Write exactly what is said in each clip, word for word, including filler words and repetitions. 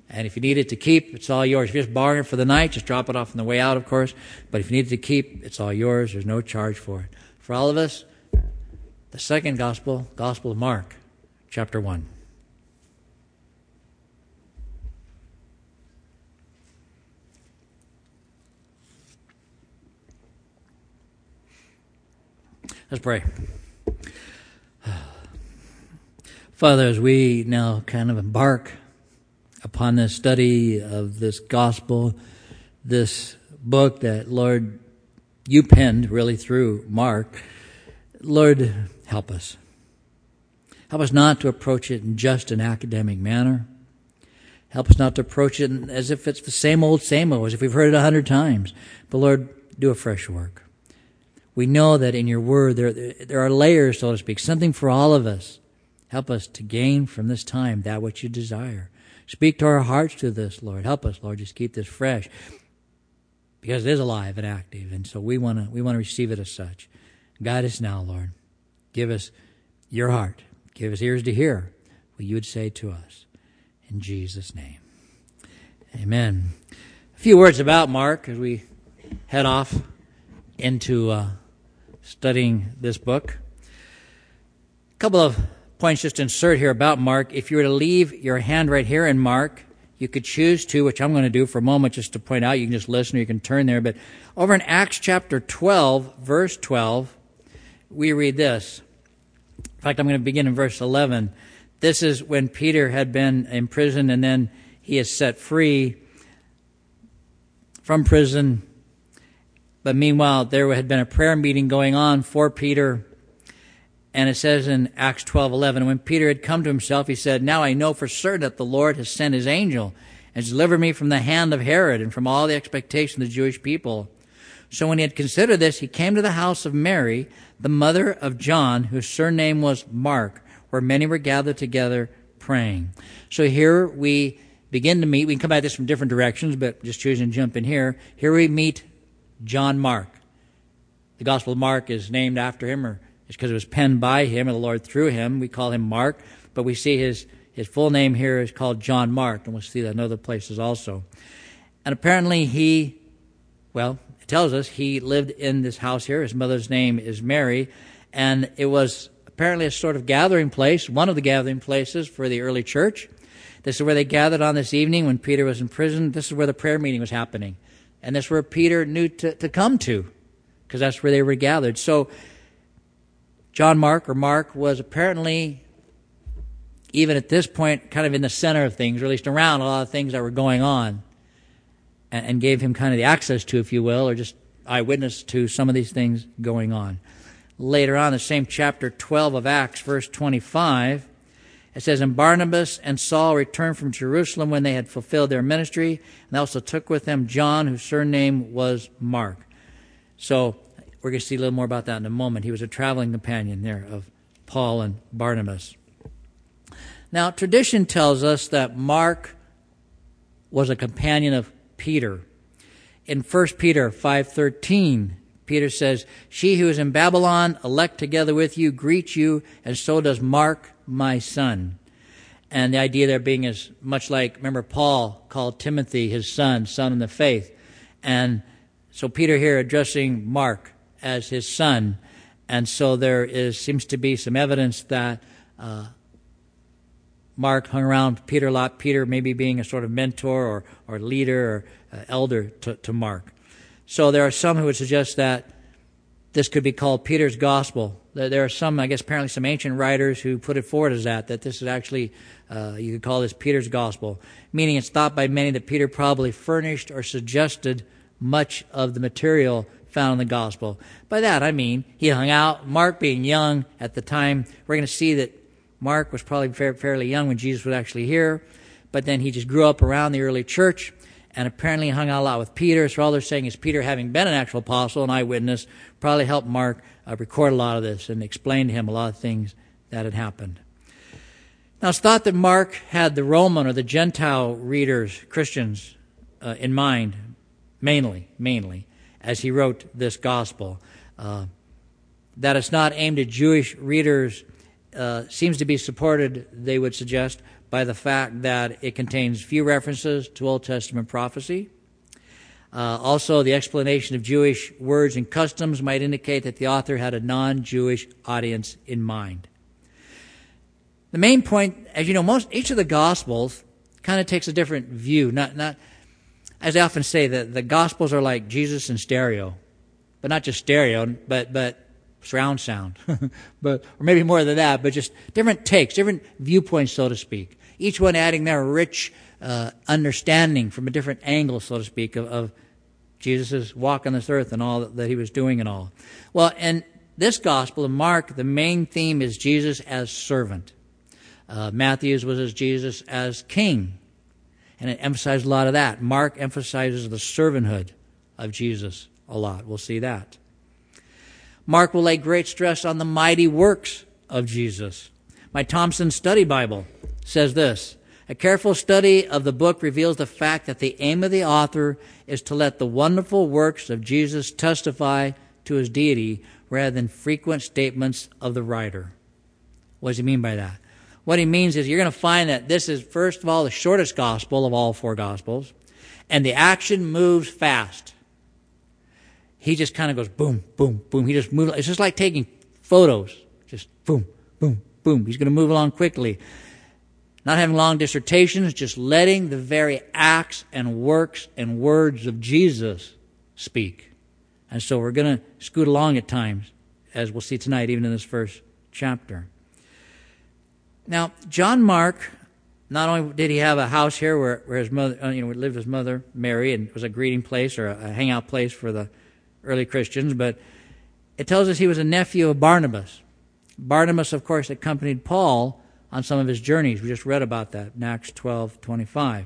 And if you need it to keep, it's all yours. If you're just borrowing it for the night, just drop it off on the way out, of course. But if you need it to keep, it's all yours. There's no charge for it. For all of us, the second gospel, Gospel of Mark, chapter one. Let's pray. Father, as we now kind of embark upon this study of this gospel, this book that, Lord, you penned really through Mark, Lord, help us. Help us not to approach it in just an academic manner. Help us not to approach it as if it's the same old, same old, as if we've heard it a hundred times. But Lord, do a fresh work. We know that in your word there, there are layers, so to speak, something for all of us. Help us to gain from this time that which you desire. Speak to our hearts to this, Lord. Help us, Lord, just keep this fresh, because it is alive and active, and so we want to we want to receive it as such. Guide us now, Lord. Give us your heart. Give us ears to hear what you would say to us. In Jesus' name. Amen. A few words about Mark as we head off into uh, studying this book. A couple of points just to insert here about Mark. If you were to leave your hand right here in Mark, you could choose to, which I'm going to do for a moment just to point out. You can just listen or you can turn there. But over in Acts chapter twelve, verse twelve, we read this. In fact, I'm going to begin in verse eleven. This is when Peter had been imprisoned and then he is set free from prison. But meanwhile, there had been a prayer meeting going on for Peter. And it says in Acts twelve eleven, when Peter had come to himself, he said, "Now I know for certain that the Lord has sent his angel and has delivered me from the hand of Herod and from all the expectation of the Jewish people." So when he had considered this, he came to the house of Mary, the mother of John, whose surname was Mark, where many were gathered together praying. So here we begin to meet. We can come at this from different directions, but just choosing to jump in here. Here we meet John Mark. The Gospel of Mark is named after him, or it's because it was penned by him, or the Lord through him. We call him Mark, but we see his, his full name here is called John Mark, and we'll see that in other places also. And apparently he, well, it tells us he lived in this house here. His mother's name is Mary, and it was apparently a sort of gathering place, one of the gathering places for the early church. This is where they gathered on this evening when Peter was in prison. This is where the prayer meeting was happening. And that's where Peter knew to, to come to, because that's where they were gathered. So John Mark, or Mark, was apparently, even at this point, kind of in the center of things, or at least around a lot of things that were going on, and, and gave him kind of the access to, if you will, or just eyewitness to some of these things going on. Later on, the same chapter twelve of Acts, verse twenty-five, it says, "And Barnabas and Saul returned from Jerusalem when they had fulfilled their ministry, and they also took with them John, whose surname was Mark." So we're going to see a little more about that in a moment. He was a traveling companion there of Paul and Barnabas. Now, tradition tells us that Mark was a companion of Peter. In First Peter five thirteen, Peter says, "She who is in Babylon, elect together with you, greets you, and so does Mark, my son." And the idea there being is much like, remember, Paul called Timothy his son, son in the faith. And so Peter here addressing Mark as his son. And so there is seems to be some evidence that uh, Mark hung around Peter a lot, Peter maybe being a sort of mentor or, or leader or uh, elder to, to Mark. So there are some who would suggest that this could be called Peter's Gospel. There are some, I guess, apparently some ancient writers who put it forward as that, that this is actually, uh, you could call this Peter's Gospel, meaning it's thought by many that Peter probably furnished or suggested much of the material found in the Gospel. By that, I mean, he hung out, Mark being young at the time. We're going to see that Mark was probably fairly young when Jesus was actually here, but then he just grew up around the early church, and apparently hung out a lot with Peter. So all they're saying is Peter, having been an actual apostle, an eyewitness, probably helped Mark uh, record a lot of this and explain to him a lot of things that had happened. Now, it's thought that Mark had the Roman or the Gentile readers, Christians, uh, in mind, mainly, mainly, as he wrote this gospel. Uh, that it's not aimed at Jewish readers uh, seems to be supported, they would suggest, by the fact that it contains few references to Old Testament prophecy. Uh, also, the explanation of Jewish words and customs might indicate that the author had a non-Jewish audience in mind. The main point, as you know, most each of the Gospels kind of takes a different view. Not, not, as I often say, the, the Gospels are like Jesus in stereo, but not just stereo, but but surround sound, but or maybe more than that, but just different takes, different viewpoints, so to speak. Each one adding their rich uh, understanding from a different angle, so to speak, of, of Jesus' walk on this earth and all that, that he was doing and all. Well, in this Gospel of Mark, the main theme is Jesus as servant. Uh, Matthew's was as Jesus as king, and it emphasized a lot of that. Mark emphasizes the servanthood of Jesus a lot. We'll see that. Mark will lay great stress on the mighty works of Jesus. My Thompson Study Bible says this: a careful study of the book reveals the fact that the aim of the author is to let the wonderful works of Jesus testify to his deity rather than frequent statements of the writer. What does he mean by that? What he means is you're going to find that this is, first of all, the shortest gospel of all four gospels, and the action moves fast. He just kind of goes boom, boom, boom. He just moves. It's just like taking photos. Just boom, boom, boom. He's going to move along quickly. Not having long dissertations, just letting the very acts and works and words of Jesus speak. And so we're going to scoot along at times, as we'll see tonight, even in this first chapter. Now, John Mark, not only did he have a house here where, where his mother, you know, lived his mother, Mary, and it was a greeting place or a, a hangout place for the early Christians, but it tells us he was a nephew of Barnabas. Barnabas, of course, accompanied Paul on some of his journeys. We just read about that in Acts twelve twenty-five.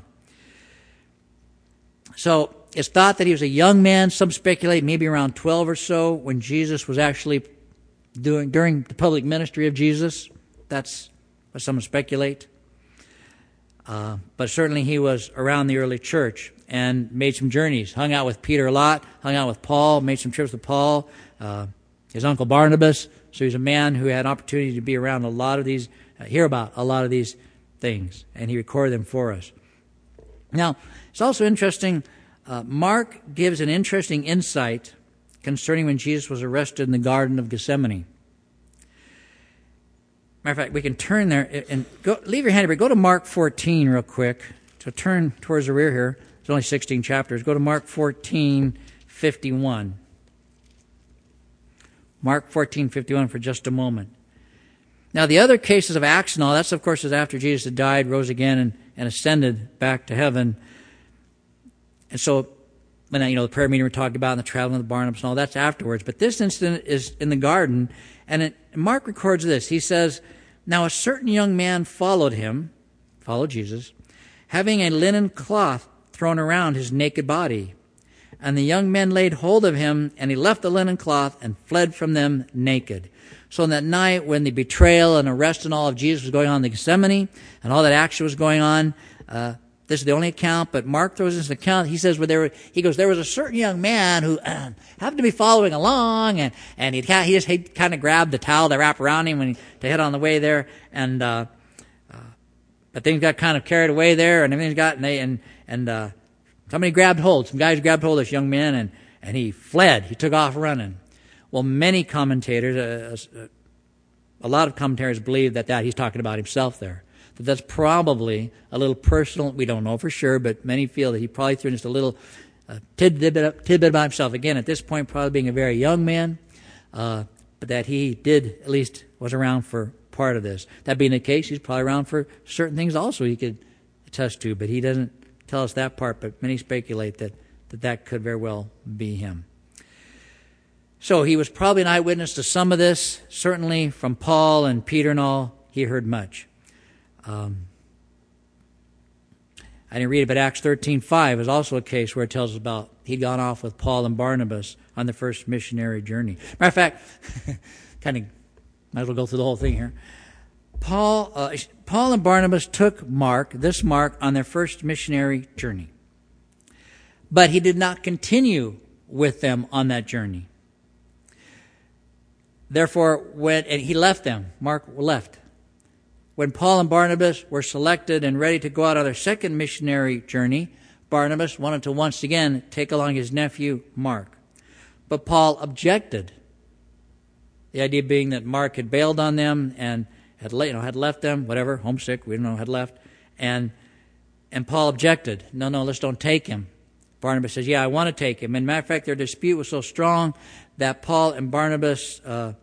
So it's thought that he was a young man. Some speculate maybe around twelve or so when Jesus was actually doing during the public ministry of Jesus. That's what some speculate. Uh, but certainly he was around the early church and made some journeys. Hung out with Peter a lot. Hung out with Paul. Made some trips with Paul. Uh, his uncle Barnabas. So he's a man who had opportunity to be around a lot of these, uh, hear about a lot of these things. And he recorded them for us. Now, it's also interesting, uh, Mark gives an interesting insight concerning when Jesus was arrested in the Garden of Gethsemane. Matter of fact, we can turn there and go, leave your hand here, but go to Mark fourteen real quick. So turn towards the rear here. There's only sixteen chapters. Go to Mark fourteen fifty-one. Mark fourteen fifty-one for just a moment. Now, the other cases of Acts and all, that's, of course, is after Jesus had died, rose again, and, and ascended back to heaven. And so, when you know, the prayer meeting we talked about and the traveling with Barnabas and all, that's afterwards. But this incident is in the garden, and it, Mark records this. He says, now a certain young man followed him, followed Jesus, having a linen cloth thrown around his naked body. And the young men laid hold of him, and he left the linen cloth and fled from them naked. So on that night when the betrayal and arrest and all of Jesus was going on in the Gethsemane, and all that action was going on, uh, this is the only account, but Mark throws this account. He says, well, there, he goes, there was a certain young man who uh, happened to be following along, and, and he'd, he just he kind of grabbed the towel to wrap around him when he, to head on the way there, and uh, uh, but things got kind of carried away there, and everything's got, and, they, and, and uh, somebody grabbed hold, some guys grabbed hold of this young man, and, and he fled. He took off running. Well, many commentators, uh, a lot of commentators believe that, that he's talking about himself there. That that's probably a little personal. We don't know for sure, but many feel that he probably threw just a little uh, tidbit, tidbit about himself. Again, at this point, probably being a very young man, uh, but that he did, at least was around for part of this. That being the case, he's probably around for certain things also he could attest to, but he doesn't tell us that part, but many speculate that that, that could very well be him. So he was probably an eyewitness to some of this. Certainly from Paul and Peter and all, he heard much. Um, I didn't read it, but Acts thirteen five is also a case where it tells us about he'd gone off with Paul and Barnabas on the first missionary journey. Matter of fact, kind of might as well go through the whole thing here. Paul, uh, Paul and Barnabas took Mark, this Mark, on their first missionary journey. But he did not continue with them on that journey. Therefore, when and he left them, Mark left. When Paul and Barnabas were selected and ready to go out on their second missionary journey, Barnabas wanted to once again take along his nephew, Mark. But Paul objected. The idea being that Mark had bailed on them and had, you know, had left them, whatever, homesick, we don't know, had left. And, and Paul objected. No, no, let's don't take him. Barnabas says, yeah, I want to take him. And matter of fact, their dispute was so strong that Paul and Barnabas uh,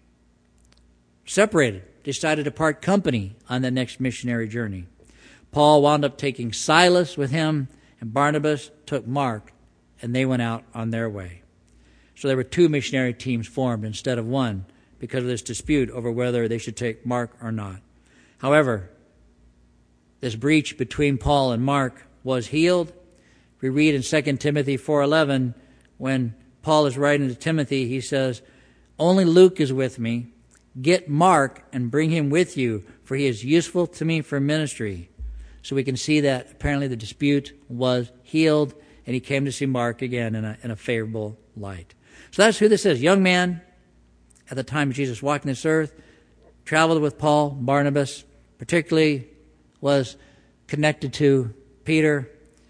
separated, decided to part company on the next missionary journey. Paul wound up taking Silas with him, and Barnabas took Mark, and they went out on their way. So there were two missionary teams formed instead of one because of this dispute over whether they should take Mark or not. However, this breach between Paul and Mark was healed. We read in Second Timothy four eleven, when Paul is writing to Timothy, he says, only Luke is with me. Get Mark and bring him with you, for he is useful to me for ministry. So we can see that apparently the dispute was healed, and he came to see Mark again in a, in a favorable light. So that's who this is. Young man, at the time of Jesus walking this earth, traveled with Paul, Barnabas, particularly was connected to Peter.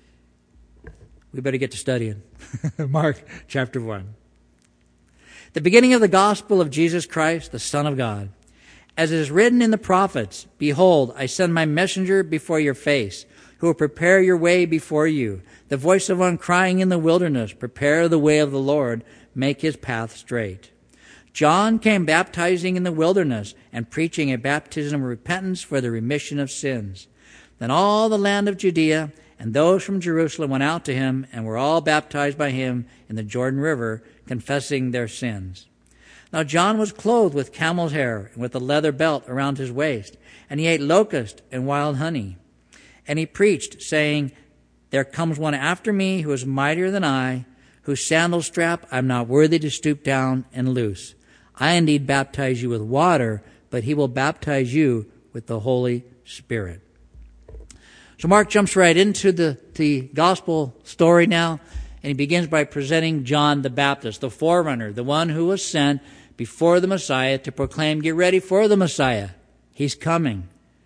We better get to studying. Mark chapter one. The beginning of the gospel of Jesus Christ, the Son of God. As it is written in the prophets, behold, I send my messenger before your face, who will prepare your way before you. The voice of one crying in the wilderness, prepare the way of the Lord, make his path straight. John came baptizing in the wilderness and preaching a baptism of repentance for the remission of sins. Then all the land of Judea and those from Jerusalem went out to him and were all baptized by him in the Jordan River, confessing their sins. Now John was clothed with camel's hair and with a leather belt around his waist, and he ate locust and wild honey. And he preached, saying, there comes one after me who is mightier than I, whose sandal strap I am not worthy to stoop down and loose. I indeed baptize you with water, but he will baptize you with the Holy Spirit. So Mark jumps right into the, the gospel story now, and he begins by presenting John the Baptist, the forerunner, the one who was sent before the Messiah to proclaim, get ready for the Messiah. He's coming.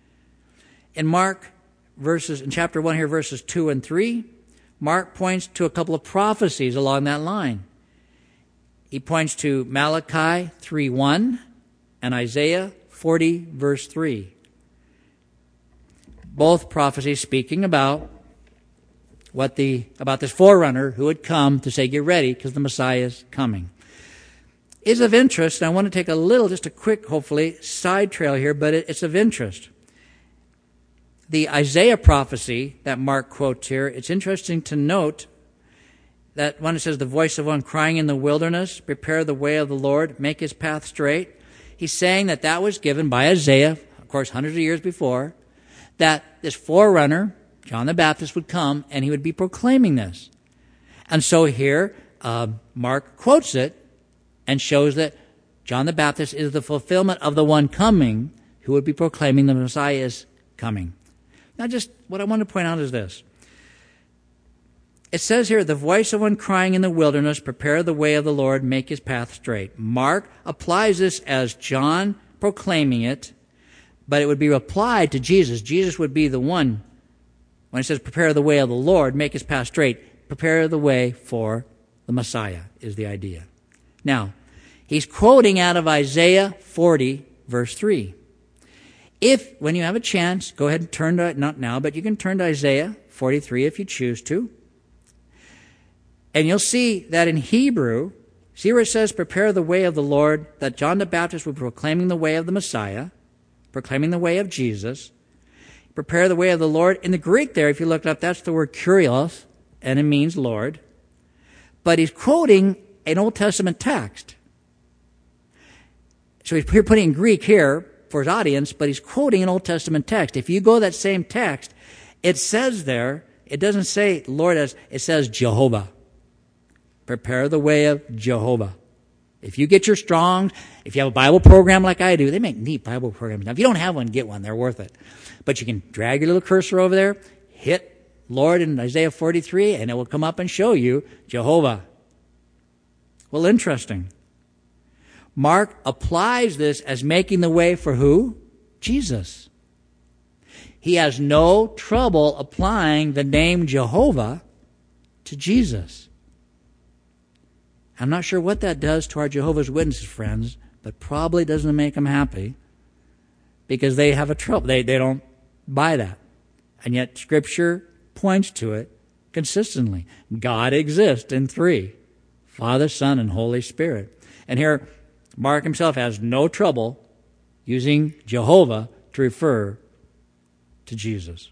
In Mark verses, in chapter one here, verses two and three, Mark points to a couple of prophecies along that line. He points to Malachi three one and Isaiah forty verse three. Both prophecies speaking about what the about this forerunner who would come to say, get ready, because the Messiah is coming. Is of interest, and I want to take a little, just a quick, hopefully, side trail here, but it, it's of interest. The Isaiah prophecy that Mark quotes here, it's interesting to note that when it says, the voice of one crying in the wilderness, prepare the way of the Lord, make his path straight, he's saying that that was given by Isaiah, of course, hundreds of years before, that this forerunner, John the Baptist, would come and he would be proclaiming this. And so here, uh, Mark quotes it and shows that John the Baptist is the fulfillment of the one coming who would be proclaiming the Messiah is coming. Now, just what I want to point out is this. It says here, the voice of one crying in the wilderness, prepare the way of the Lord, make his path straight. Mark applies this as John proclaiming it, but it would be applied to Jesus. Jesus would be the one, when it says prepare the way of the Lord, make his path straight, prepare the way for the Messiah is the idea. Now, he's quoting out of Isaiah forty, verse three. If, when you have a chance, go ahead and turn to, not now, but you can turn to Isaiah forty-three if you choose to. And you'll see that in Hebrew, see where it says, prepare the way of the Lord, that John the Baptist was proclaiming the way of the Messiah, proclaiming the way of Jesus. Prepare the way of the Lord. In the Greek there, if you look it up, that's the word kurios, and it means Lord. But he's quoting an Old Testament text. So he's putting in Greek here for his audience, but he's quoting an Old Testament text. If you go to that same text, it says there, it doesn't say Lord as, it says Jehovah. Prepare the way of Jehovah. If you get your Strong's, if you have a Bible program like I do, they make neat Bible programs. Now, if you don't have one, get one. They're worth it. But you can drag your little cursor over there, hit Lord in Isaiah forty-three, and it will come up and show you Jehovah. Well, interesting. Mark applies this as making the way for who? Jesus. he has no trouble applying the name Jehovah to Jesus. I'm not sure what that does to our Jehovah's Witnesses friends, but probably doesn't make them happy because they have a trouble. They, they don't buy that. And yet Scripture points to it consistently. God exists in three: Father, Son, and Holy Spirit. And here, Mark himself has no trouble using Jehovah to refer to Jesus.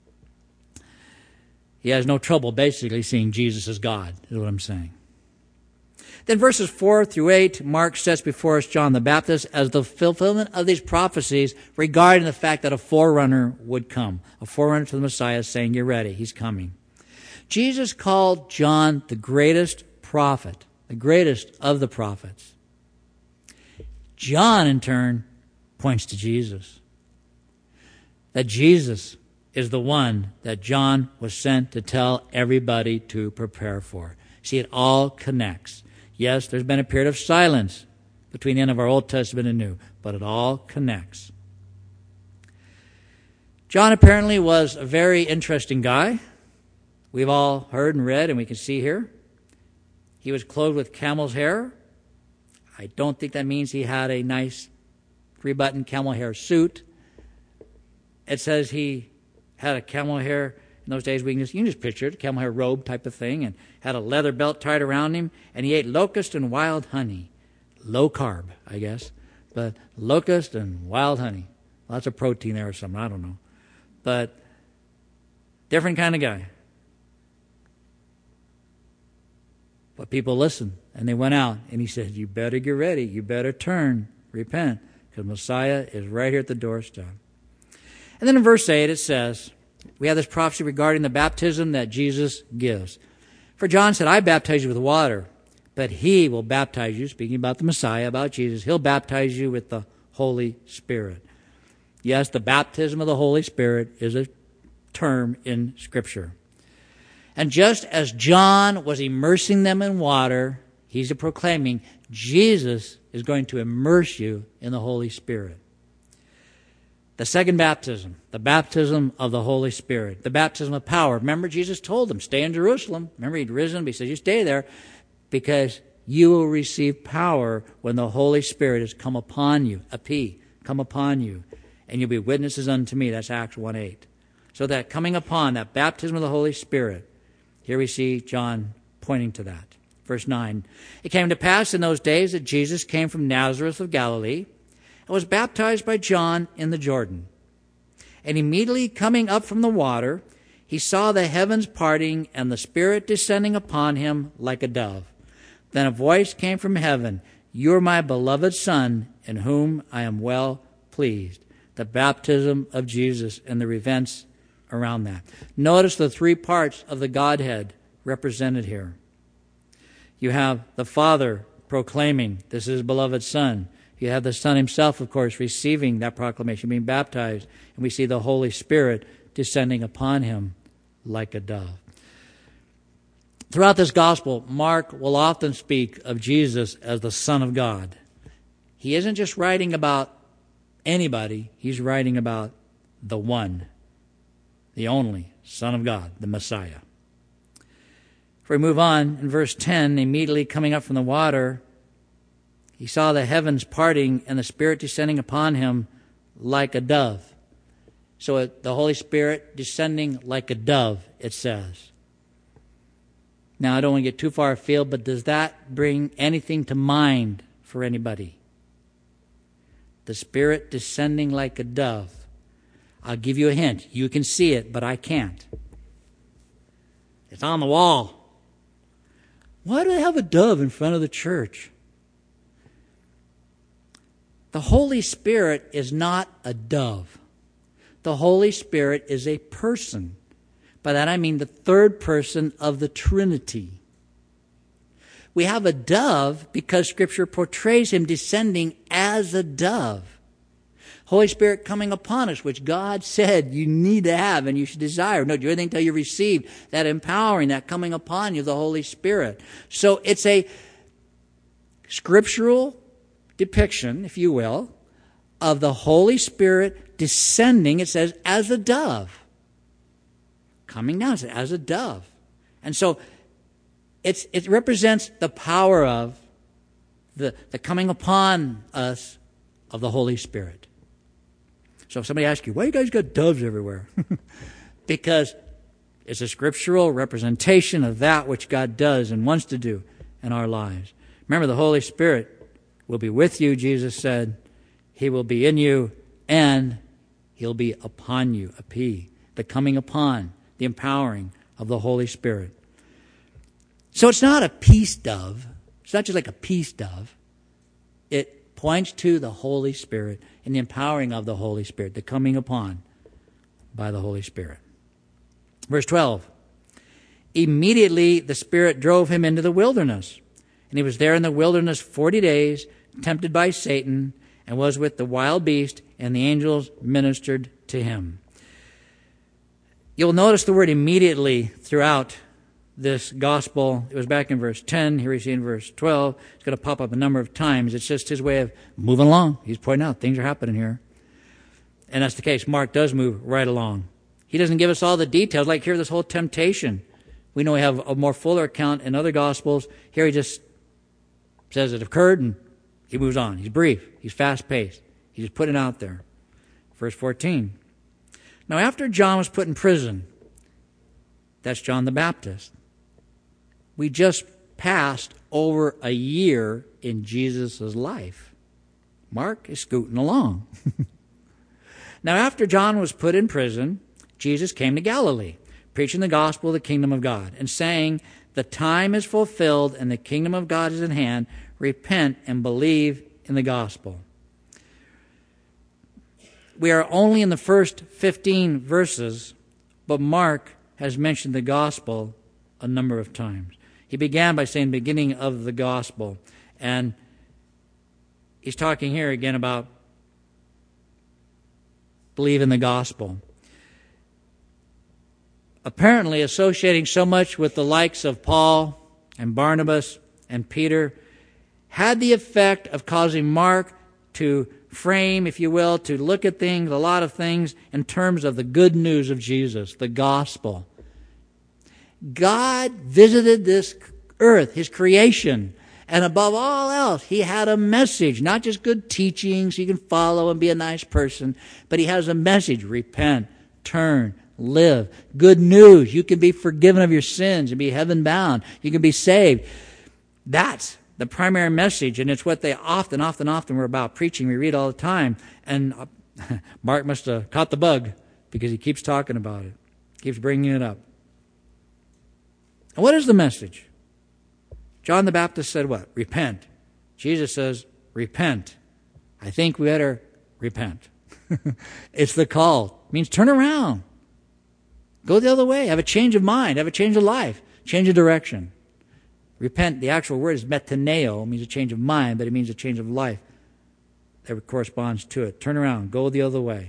He has no trouble basically seeing Jesus as God, is what I'm saying. Then verses four through eight, Mark sets before us John the Baptist as the fulfillment of these prophecies regarding the fact that a forerunner would come. A forerunner to the Messiah saying, you're ready, he's coming. Jesus called John the greatest prophet, the greatest of the prophets. John, in turn, points to Jesus. That Jesus is the one that John was sent to tell everybody to prepare for. See, it all connects. Yes, there's been a period of silence between the end of our Old Testament and New, but it all connects. John apparently was a very interesting guy. We've all heard and read, and we can see here. He was clothed with camel's hair. I don't think that means he had a nice three-button camel hair suit. It says he had a camel hair. In those days, we can just, you can just picture it, a camel hair robe type of thing, and had a leather belt tied around him, and he ate locust and wild honey. Low carb, I guess, but locust and wild honey. Lots of protein there or something, I don't know. But different kind of guy. But people listened, and they went out, and he said, you better get ready, you better turn, repent, because Messiah is right here at the doorstep. And then in verse eight it says, we have this prophecy regarding the baptism that Jesus gives. For John said, I baptize you with water, but he will baptize you, speaking about the Messiah, about Jesus, he'll baptize you with the Holy Spirit. Yes, the baptism of the Holy Spirit is a term in Scripture. And just as John was immersing them in water, he's proclaiming, Jesus is going to immerse you in the Holy Spirit. The second baptism, the baptism of the Holy Spirit, the baptism of power. Remember, Jesus told them, stay in Jerusalem. Remember, he'd risen, but he said, you stay there because you will receive power when the Holy Spirit has come upon you, epi, come upon you, and you'll be witnesses unto me. That's Acts one eight. So that coming upon, that baptism of the Holy Spirit, here we see John pointing to that. Verse nine, it came to pass in those days that Jesus came from Nazareth of Galilee and was baptized by John in the Jordan. And immediately coming up from the water, he saw the heavens parting and the Spirit descending upon him like a dove. Then a voice came from heaven, you are my beloved Son, in whom I am well pleased. The baptism of Jesus and the events around that. Notice the three parts of the Godhead represented here. You have the Father proclaiming, this is his beloved Son. You have the Son himself, of course, receiving that proclamation, being baptized. And we see the Holy Spirit descending upon him like a dove. Throughout this gospel, Mark will often speak of Jesus as the Son of God. He isn't just writing about anybody. He's writing about the one, the only Son of God, the Messiah. If we move on, in verse ten, immediately coming up from the water, he saw the heavens parting and the Spirit descending upon him like a dove. So it, the Holy Spirit descending like a dove, it says. Now, I don't want to get too far afield, but does that bring anything to mind for anybody? The Spirit descending like a dove. I'll give you a hint. You can see it, but I can't. It's on the wall. Why do they have a dove in front of the church? The Holy Spirit is not a dove. The Holy Spirit is a person. By that I mean the third person of the Trinity. We have a dove because Scripture portrays him descending as a dove. Holy Spirit coming upon us, which God said you need to have and you should desire. No, do anything until you receive that empowering, that coming upon you of the Holy Spirit. So it's a scriptural depiction, if you will, of the Holy Spirit descending, it says, as a dove. Coming down, it says, as a dove. And so it's, it represents the power of the, the coming upon us of the Holy Spirit. So if somebody asks you, why you guys got doves everywhere? Because it's a scriptural representation of that which God does and wants to do in our lives. Remember, the Holy Spirit will be with you, Jesus said. He will be in you, and He'll be upon you, a P, the coming upon, the empowering of the Holy Spirit. So it's not a peace dove. It's not just like a peace dove. It points to the Holy Spirit and the empowering of the Holy Spirit, the coming upon by the Holy Spirit. Verse twelve, immediately the Spirit drove him into the wilderness, and he was there in the wilderness forty days, tempted by Satan, and was with the wild beast, and the angels ministered to him. You'll notice the word immediately throughout this gospel. It was back in verse ten. Here we see in verse twelve. It's going to pop up a number of times. It's just his way of moving along. He's pointing out things are happening here. And that's the case. Mark does move right along. He doesn't give us all the details, like here, this whole temptation. We know we have a more fuller account in other Gospels. Here he just says it occurred and he moves on. He's brief. He's fast-paced. He's just putting it out there. Verse fourteen. Now after John was put in prison, that's John the Baptist, we just passed over a year in Jesus' life. Mark is scooting along. Now after John was put in prison, Jesus came to Galilee, preaching the gospel of the kingdom of God, and saying, the time is fulfilled and the kingdom of God is at hand. Repent and believe in the gospel. We are only in the first fifteen verses, but Mark has mentioned the gospel a number of times. He began by saying beginning of the gospel, and he's talking here again about believe in the gospel. Apparently associating so much with the likes of Paul and Barnabas and Peter had the effect of causing Mark to frame, if you will, to look at things, a lot of things, in terms of the good news of Jesus, the gospel. God visited this earth, His creation, and above all else, He had a message, not just good teachings you can follow and be a nice person, but He has a message. Repent, turn, live. Good news. You can be forgiven of your sins and be heaven bound. You can be saved. That's the primary message, and it's what they often, often, often were about preaching. We read all the time, and Mark must have caught the bug because he keeps talking about it, keeps bringing it up. And what is the message? John the Baptist said what? Repent. Jesus says, repent. I think we better repent. It's the call. It means turn around. Go the other way. Have a change of mind. Have a change of life. Change of direction. Repent, the actual word is metaneo. It means a change of mind, but it means a change of life that corresponds to it. Turn around. Go the other way.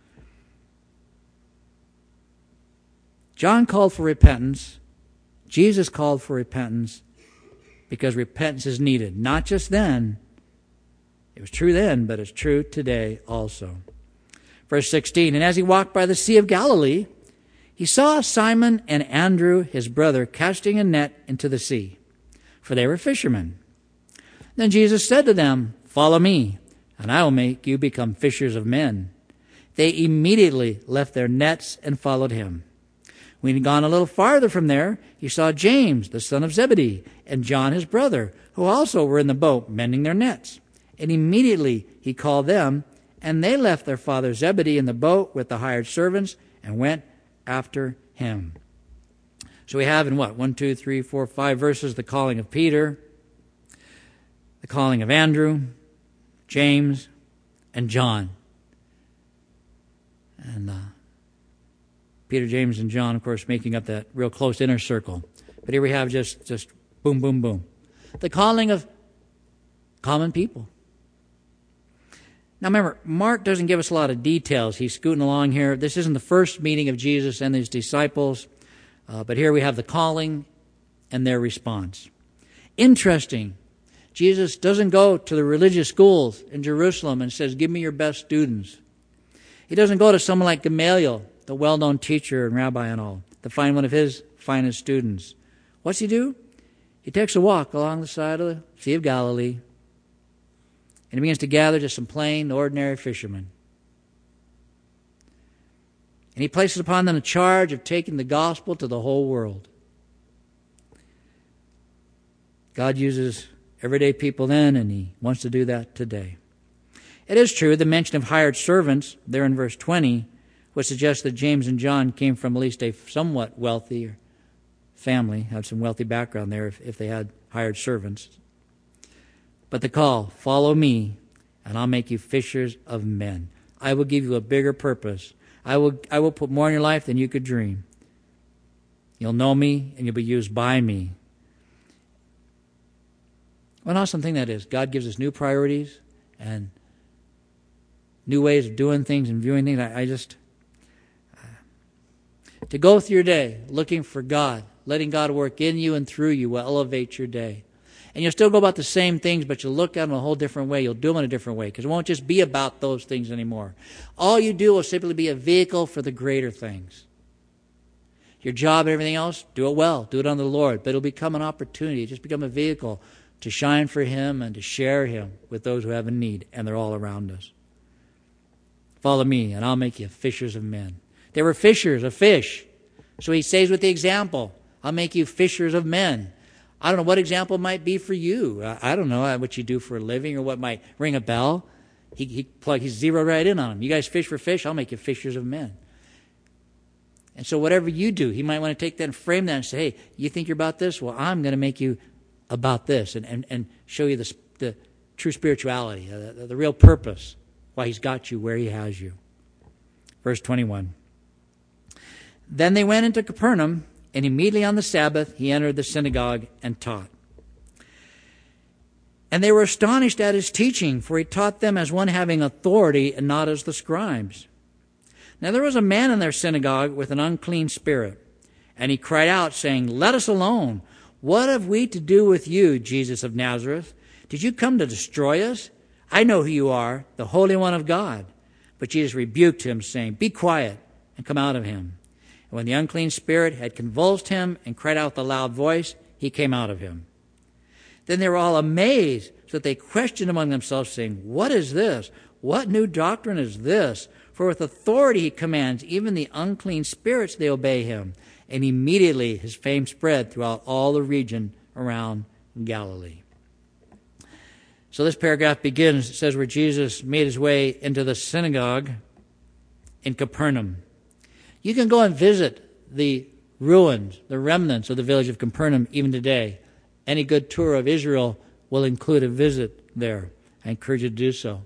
John called for repentance. Jesus called for repentance because repentance is needed. Not just then. It was true then, but it's true today also. Verse sixteen, and as he walked by the Sea of Galilee, he saw Simon and Andrew, his brother, casting a net into the sea, for they were fishermen. Then Jesus said to them, follow me, and I will make you become fishers of men. They immediately left their nets and followed him. When he had gone a little farther from there, he saw James, the son of Zebedee, and John his brother, who also were in the boat mending their nets. And immediately he called them, and they left their father Zebedee in the boat with the hired servants and went after him. So we have in what? One, two, three, four, five verses the calling of Peter, the calling of Andrew, James, and John. And uh, Peter, James, and John, of course, making up that real close inner circle. But here we have just, just boom, boom, boom. The calling of common people. Now remember, Mark doesn't give us a lot of details. He's scooting along here. This isn't the first meeting of Jesus and his disciples. Uh, but here we have the calling and their response. Interesting. Jesus doesn't go to the religious schools in Jerusalem and says, give me your best students. He doesn't go to someone like Gamaliel, the well-known teacher and rabbi and all, to find one of his finest students. What's he do? He takes a walk along the side of the Sea of Galilee, and he begins to gather just some plain, ordinary fishermen. And he places upon them the charge of taking the gospel to the whole world. God uses everyday people then, and he wants to do that today. It is true, the mention of hired servants there in verse twenty would suggest that James and John came from at least a somewhat wealthy family, had some wealthy background there if, if they had hired servants. But the call, follow me, and I'll make you fishers of men. I will give you a bigger purpose. I will, I will put more in your life than you could dream. You'll know me, and you'll be used by me. What an awesome thing that is. God gives us new priorities and new ways of doing things and viewing things. I, I just... Uh, to go through your day looking for God, letting God work in you and through you will elevate your day. And you'll still go about the same things, but you'll look at them in a whole different way. You'll do them in a different way because it won't just be about those things anymore. All you do will simply be a vehicle for the greater things. Your job and everything else, do it well. Do it unto the Lord. But it'll become an opportunity. Just become a vehicle to shine for Him and to share Him with those who have a need, and they're all around us. Follow me, and I'll make you fishers of men. They were fishers of fish. So He says with the example, I'll make you fishers of men. I don't know what example might be for you. I, I don't know what you do for a living or what might ring a bell. He, he plug, he's zeroed right in on them. You guys fish for fish, I'll make you fishers of men. And so whatever you do, He might want to take that and frame that and say, hey, you think you're about this? Well, I'm going to make you about this and, and, and show you the, the true spirituality, uh, the, the real purpose, why He's got you where He has you. Verse twenty-one. Then they went into Capernaum, and immediately on the Sabbath He entered the synagogue and taught. And they were astonished at His teaching, for He taught them as one having authority and not as the scribes. Now there was a man in their synagogue with an unclean spirit, and he cried out, saying, let us alone. What have we to do with you, Jesus of Nazareth? Did you come to destroy us? I know who you are, the Holy One of God. But Jesus rebuked him, saying, be quiet, and come out of him. And when the unclean spirit had convulsed him and cried out with a loud voice, he came out of him. Then they were all amazed, so that they questioned among themselves, saying, what is this? What new doctrine is this? For with authority He commands even the unclean spirits, they obey Him. And immediately His fame spread throughout all the region around Galilee. So this paragraph begins, it says, where Jesus made His way into the synagogue in Capernaum. You can go and visit the ruins, the remnants of the village of Capernaum even today. Any good tour of Israel will include a visit there. I encourage you to do so.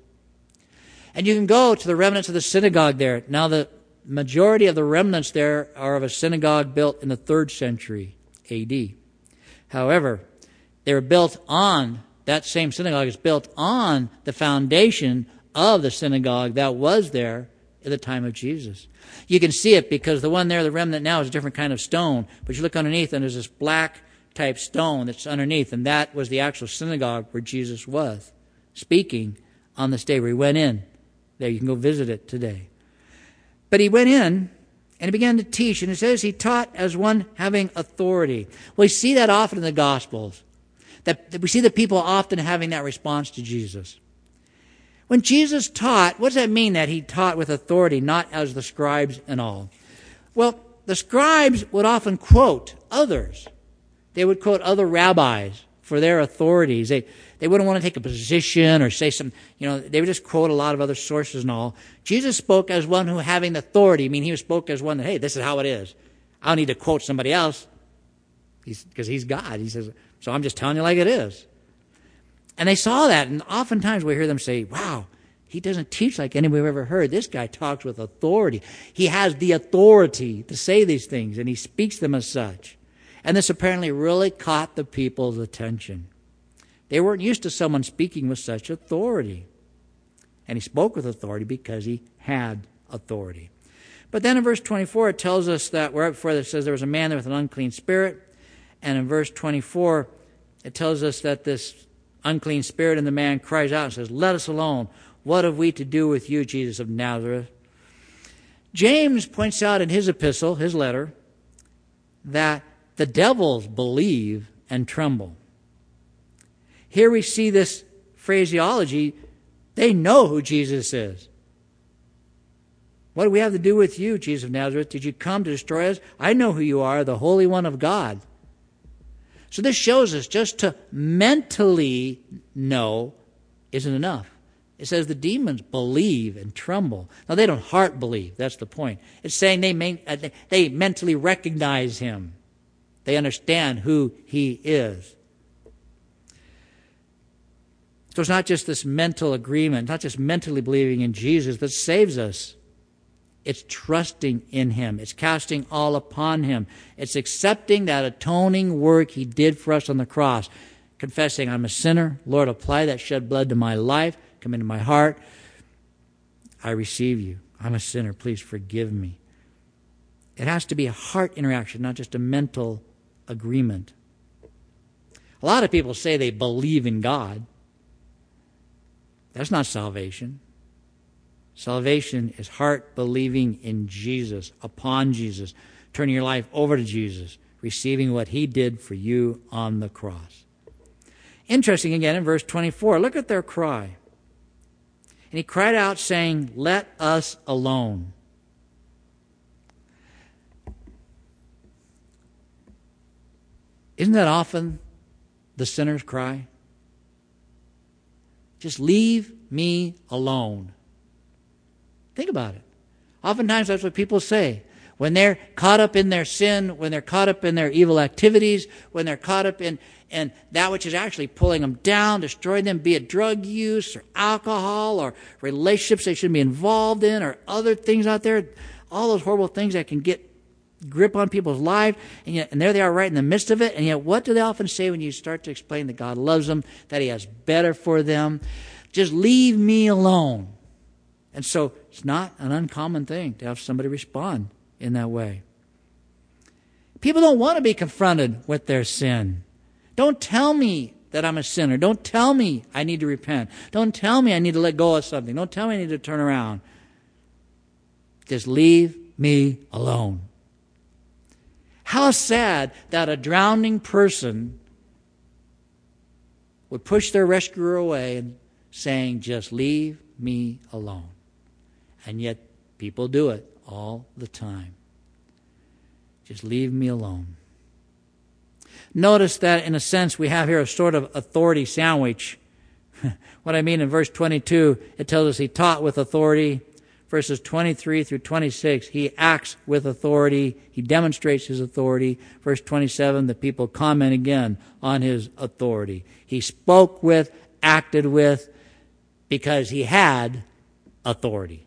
And you can go to the remnants of the synagogue there. Now the majority of the remnants there are of a synagogue built in the third century A D. However, they were built on, that same synagogue is built on the foundation of the synagogue that was there at the time of Jesus. You can see it because the one there, the remnant now, is a different kind of stone. But you look underneath and there's this black type stone that's underneath, and that was the actual synagogue where Jesus was speaking on this day where He went in. There, you can go visit it today. But He went in and He began to teach, and it says He taught as one having authority. Well, we see that often in the Gospels, that, that we see the people often having that response to Jesus. When Jesus taught, what does that mean that He taught with authority, not as the scribes and all? Well, the scribes would often quote others. They would quote other rabbis for their authorities. They They wouldn't want to take a position or say some, you know, they would just quote a lot of other sources and all. Jesus spoke as one who having authority. I mean, He spoke as one that, hey, this is how it is. I don't need to quote somebody else because he's, he's God. He says, so I'm just telling you like it is. And they saw that, and oftentimes we hear them say, wow, he doesn't teach like anyone we've ever heard. This guy talks with authority. He has the authority to say these things, and he speaks them as such. And this apparently really caught the people's attention. They weren't used to someone speaking with such authority. And he spoke with authority because he had authority. But then in verse twenty-four, it tells us that, right before it says there was a man there with an unclean spirit. And in verse twenty-four, it tells us that this unclean spirit in the man cries out and says, "Let us alone. What have we to do with you, Jesus of Nazareth?" James points out in his epistle, his letter, that the devils believe and tremble. Here we see this phraseology. They know who Jesus is. What do we have to do with you, Jesus of Nazareth? Did you come to destroy us? I know who you are, the Holy One of God. So this shows us just to mentally know isn't enough. It says the demons believe and tremble. Now, they don't heart believe. That's the point. It's saying they, main, uh, they mentally recognize him. They understand who he is. So it's not just this mental agreement, not just mentally believing in Jesus that saves us. It's trusting in him. It's casting all upon him. It's accepting that atoning work he did for us on the cross. Confessing, I'm a sinner. Lord, apply that shed blood to my life. Come into my heart. I receive you. I'm a sinner. Please forgive me. It has to be a heart interaction, not just a mental agreement. A lot of people say they believe in God. That's not salvation. Salvation is heart believing in Jesus, upon Jesus, turning your life over to Jesus, receiving what he did for you on the cross. Interesting again in verse twenty-four, look at their cry. And he cried out saying, "Let us alone." Isn't that often the sinner's cry? Just leave me alone. Think about it. Oftentimes that's what people say. When they're caught up in their sin, when they're caught up in their evil activities, when they're caught up in, in that which is actually pulling them down, destroying them, be it drug use or alcohol or relationships they shouldn't be involved in or other things out there, all those horrible things that can get grip on people's lives, and yet, and there they are right in the midst of it, and yet what do they often say when you start to explain that God loves them, that he has better for them? Just leave me alone. And so it's not an uncommon thing to have somebody respond in that way. People don't want to be confronted with their sin. Don't tell me that I'm a sinner. Don't tell me I need to repent. Don't tell me I need to let go of something. Don't tell me I need to turn around. Just leave me alone. How sad that a drowning person would push their rescuer away and saying, "Just leave me alone." And yet people do it all the time. Just leave me alone. Notice that in a sense we have here a sort of authority sandwich. What I mean in verse twenty-two, it tells us he taught with authority. Verses twenty-three through twenty-six, he acts with authority. He demonstrates his authority. Verse twenty-seven, the people comment again on his authority. He spoke with, acted with, because he had authority.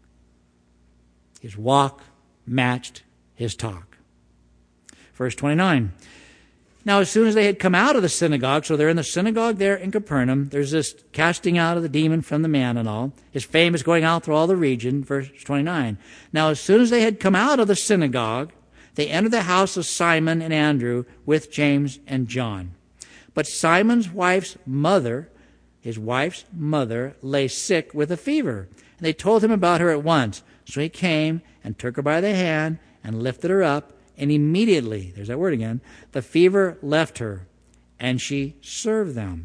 His walk matched his talk. Verse twenty-nine. Now, as soon as they had come out of the synagogue, so they're in the synagogue there in Capernaum, there's this casting out of the demon from the man and all. His fame is going out through all the region. Verse twenty-nine. Now, as soon as they had come out of the synagogue, they entered the house of Simon and Andrew with James and John. But Simon's wife's mother, his wife's mother, lay sick with a fever. And they told him about her at once. So he came and took her by the hand and lifted her up. And immediately, there's that word again, the fever left her, and she served them.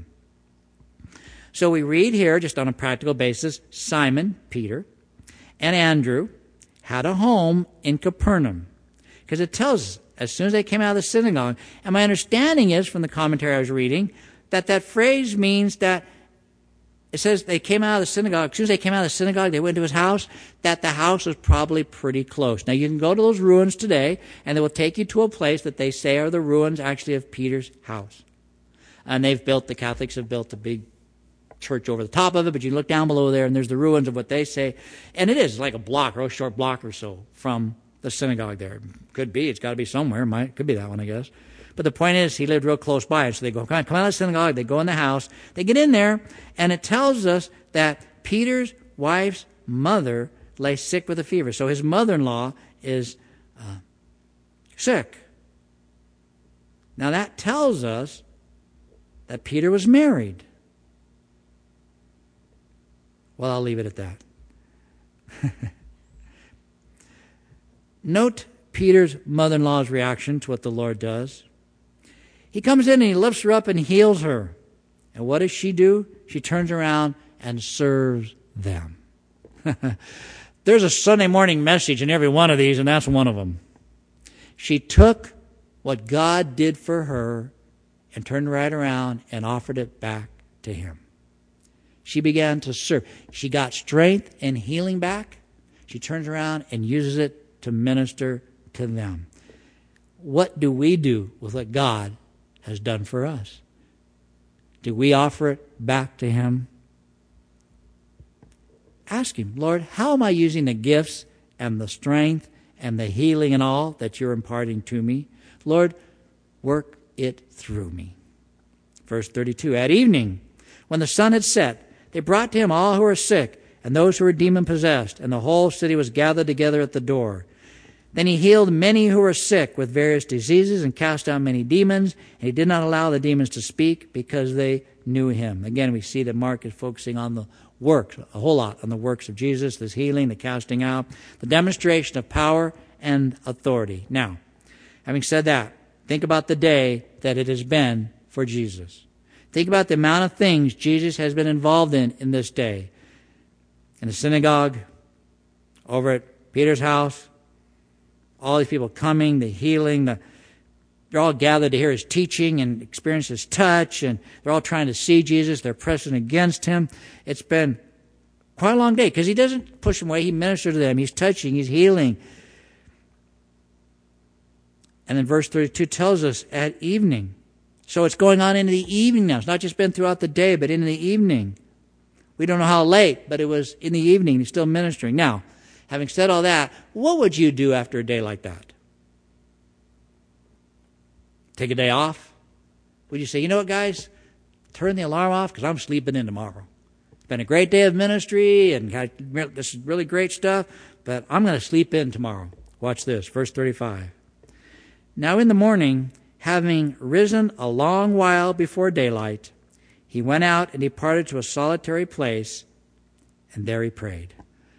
So we read here, just on a practical basis, Simon, Peter, and Andrew had a home in Capernaum. Because it tells us, as soon as they came out of the synagogue, and my understanding is, from the commentary I was reading, that that phrase means that it says they came out of the synagogue. As soon as they came out of the synagogue, they went to his house, that the house was probably pretty close. Now, you can go to those ruins today, and they will take you to a place that they say are the ruins, actually, of Peter's house. And they've built, the Catholics have built a big church over the top of it, but you look down below there, and there's the ruins of what they say. And it is like a block, or a short block or so, from the synagogue there. Could be. It's got to be somewhere. Might Could be that one, I guess. But the point is, he lived real close by. So they go, come out of the synagogue. They go in the house. They get in there, and it tells us that Peter's wife's mother lay sick with a fever. So his mother-in-law is uh, sick. Now that tells us that Peter was married. Well, I'll leave it at that. Note Peter's mother-in-law's reaction to what the Lord does. He comes in and he lifts her up and heals her. And what does she do? She turns around and serves them. There's a Sunday morning message in every one of these, and that's one of them. She took what God did for her and turned right around and offered it back to him. She began to serve. She got strength and healing back. She turns around and uses it to minister to them. What do we do with what God has done for us? Do we offer it back to him? Ask him, Lord, how am I using the gifts and the strength and the healing and all that you're imparting to me? Lord, work it through me. Verse thirty-two, at evening, when the sun had set, they brought to him all who were sick and those who were demon-possessed, and the whole city was gathered together at the door. Then he healed many who were sick with various diseases and cast out many demons, and he did not allow the demons to speak because they knew him. Again, we see that Mark is focusing on the works, a whole lot on the works of Jesus, this healing, the casting out, the demonstration of power and authority. Now, having said that, think about the day that it has been for Jesus. Think about the amount of things Jesus has been involved in in this day. In the synagogue, over at Peter's house, all these people coming, the healing, the, they're all gathered to hear his teaching and experience his touch, and they're all trying to see Jesus. They're pressing against him. It's been quite a long day because he doesn't push them away. He ministers to them. He's touching. He's healing. And then verse thirty-two tells us at evening. So it's going on into the evening now. It's not just been throughout the day, but into the evening. We don't know how late, but it was in the evening. He's still ministering. Now, having said all that, what would you do after a day like that? Take a day off? Would you say, you know what, guys? Turn the alarm off because I'm sleeping in tomorrow. It's been a great day of ministry, and this is really great stuff, but I'm going to sleep in tomorrow. Watch this, verse thirty-five. Now in the morning, having risen a long while before daylight, he went out and departed to a solitary place, and there he prayed.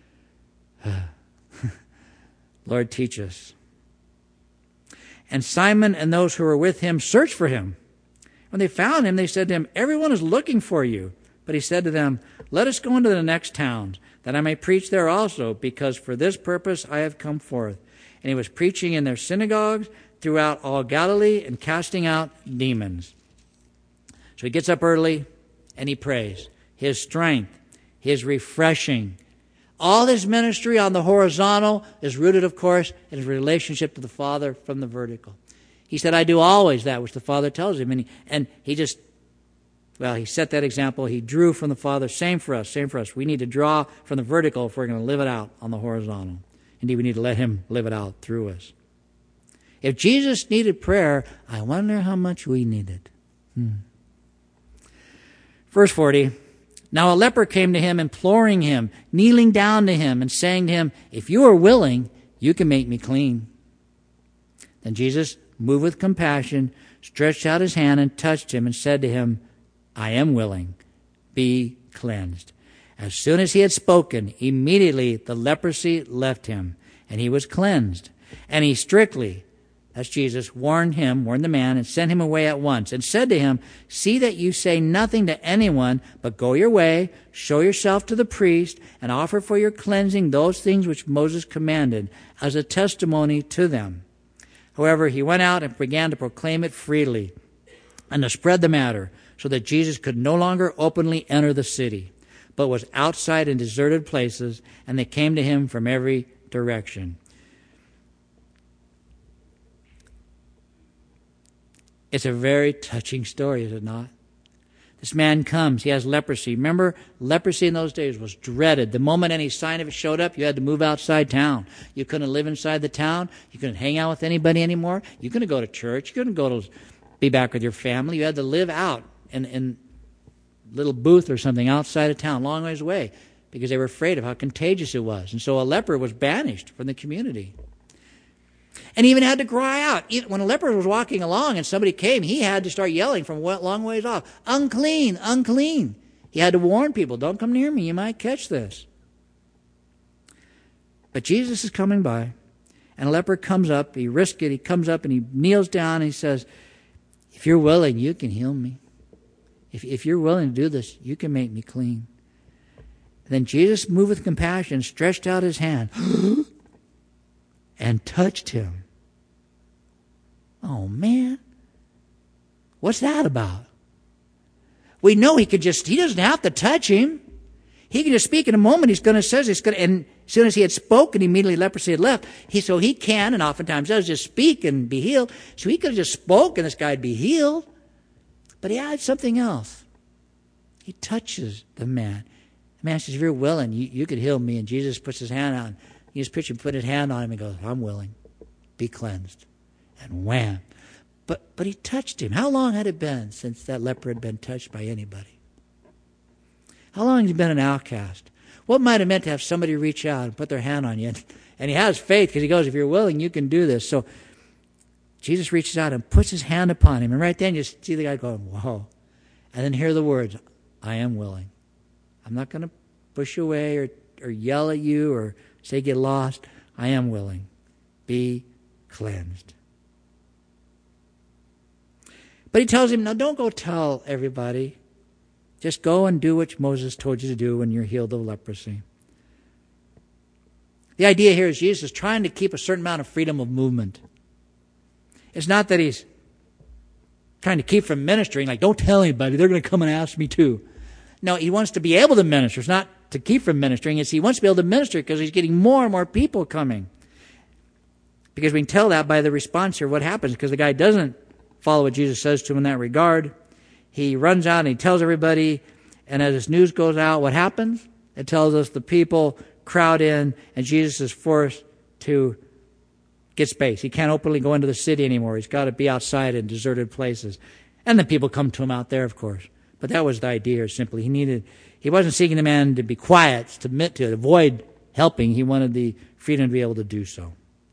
Lord, teach us. And Simon and those who were with him searched for him. When they found him, they said to him, everyone is looking for you. But he said to them, let us go into the next towns, that I may preach there also, because for this purpose I have come forth. And he was preaching in their synagogues throughout all Galilee and casting out demons. So he gets up early and he prays. His strength, his refreshing. All his ministry on the horizontal is rooted, of course, in his relationship to the Father from the vertical. He said, I do always that which the Father tells him. And he, and he just, well, he set that example. He drew from the Father. Same for us, same for us. We need to draw from the vertical if we're going to live it out on the horizontal. Indeed, we need to let him live it out through us. If Jesus needed prayer, I wonder how much we need it. Hmm. Verse forty, now a leper came to him, imploring him, kneeling down to him, and saying to him, if you are willing, you can make me clean. Then Jesus, moved with compassion, stretched out his hand and touched him and said to him, I am willing, be cleansed. As soon as he had spoken, immediately the leprosy left him, and he was cleansed. And he strictly, that's Jesus, warned him, warned the man, and sent him away at once, and said to him, see that you say nothing to anyone, but go your way, show yourself to the priest, and offer for your cleansing those things which Moses commanded, as a testimony to them. However, he went out and began to proclaim it freely, and to spread the matter, so that Jesus could no longer openly enter the city, but was outside in deserted places, and they came to him from every direction. It's a very touching story, is it not? This man comes. He has leprosy. Remember, leprosy in those days was dreaded. The moment any sign of it showed up, you had to move outside town. You couldn't live inside the town. You couldn't hang out with anybody anymore. You couldn't go to church. You couldn't go to be back with your family. You had to live out in, in a little booth or something outside of town, long ways away, because they were afraid of how contagious it was. And so a leper was banished from the community. And he even had to cry out. When a leper was walking along and somebody came, he had to start yelling from a long ways off, unclean, unclean. He He had to warn people, don't come near me, you might catch this. But Jesus is coming by, and a leper comes up, he risks it, he comes up and he kneels down and he says, if you're willing, you can heal me. If, if you're willing to do this, you can make me clean. And then Jesus, moved with compassion, stretched out his hand and touched him. Oh, man. What's that about? We know he could just, he doesn't have to touch him. He can just speak in a moment. He's going to say, he's going to, and as soon as he had spoken, immediately leprosy had left. He, so he can, and oftentimes does, just speak and be healed. So he could have just spoken, this guy would be healed. But he adds something else. He touches the man. The man says, if you're willing, you, you could heal me. And Jesus puts his hand out. He just picture put his hand on him and goes, I'm willing. Be cleansed. And wham. But but he touched him. How long had it been since that leper had been touched by anybody? How long had he been an outcast? What might have meant to have somebody reach out and put their hand on you? And he has faith because he goes, if you're willing, you can do this. So Jesus reaches out and puts his hand upon him. And right then you see the guy going, whoa. And then hear the words, I am willing. I'm not going to push you away or, or yell at you or say get lost. I am willing. Be cleansed. But he tells him, no, don't go tell everybody. Just go and do what Moses told you to do when you're healed of leprosy. The idea here is Jesus is trying to keep a certain amount of freedom of movement. It's not that he's trying to keep from ministering, like, don't tell anybody, they're going to come and ask me too. No, he wants to be able to minister. It's not to keep from ministering, it's he wants to be able to minister because he's getting more and more people coming. Because we can tell that by the response here, what happens, because the guy doesn't follow what Jesus says to him in that regard. He runs out and he tells everybody, and as this news goes out, what happens? It tells us the people crowd in, and Jesus is forced to get space. He can't openly go into the city anymore. He's got to be outside in deserted places. And then people come to him out there, of course. But that was the idea, simply. He needed, he wasn't seeking the man to be quiet, to submit to it, avoid helping. He wanted the freedom to be able to do so.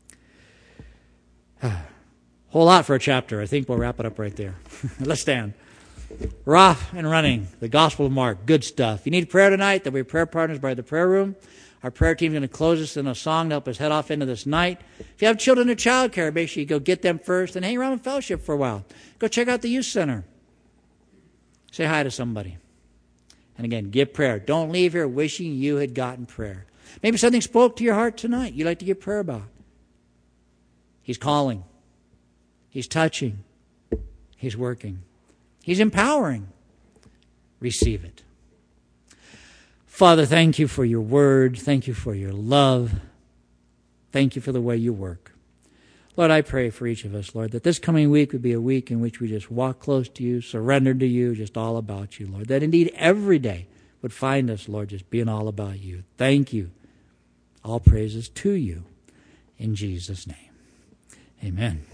Whole lot for a chapter. I think we'll wrap it up right there. Let's stand. We're off and running. The Gospel of Mark. Good stuff. You need prayer tonight? There'll be prayer partners by the prayer room. Our prayer team's going to close us in a song to help us head off into this night. If you have children in child care, make sure you go get them first and hang around in fellowship for a while. Go check out the youth center. Say hi to somebody. And again, give prayer. Don't leave here wishing you had gotten prayer. Maybe something spoke to your heart tonight you'd like to give prayer about. He's calling. He's touching. He's working. He's empowering. Receive it. Father, thank you for your word. Thank you for your love. Thank you for the way you work. Lord, I pray for each of us, Lord, that this coming week would be a week in which we just walk close to you, surrender to you, just all about you, Lord. That indeed every day would find us, Lord, just being all about you. Thank you. All praises to you. In Jesus' name. Amen.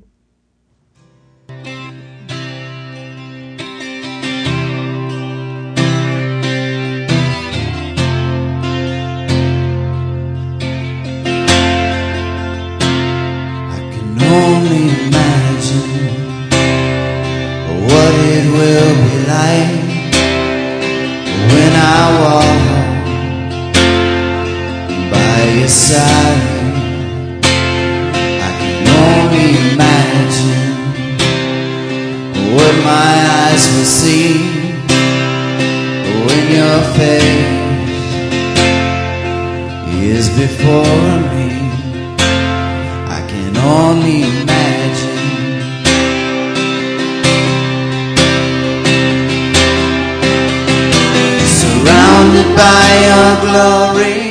Only imagine what it will be like when I walk by your side. I can only imagine what my eyes will see when your face is before me. Only imagine. Surrounded by your glory,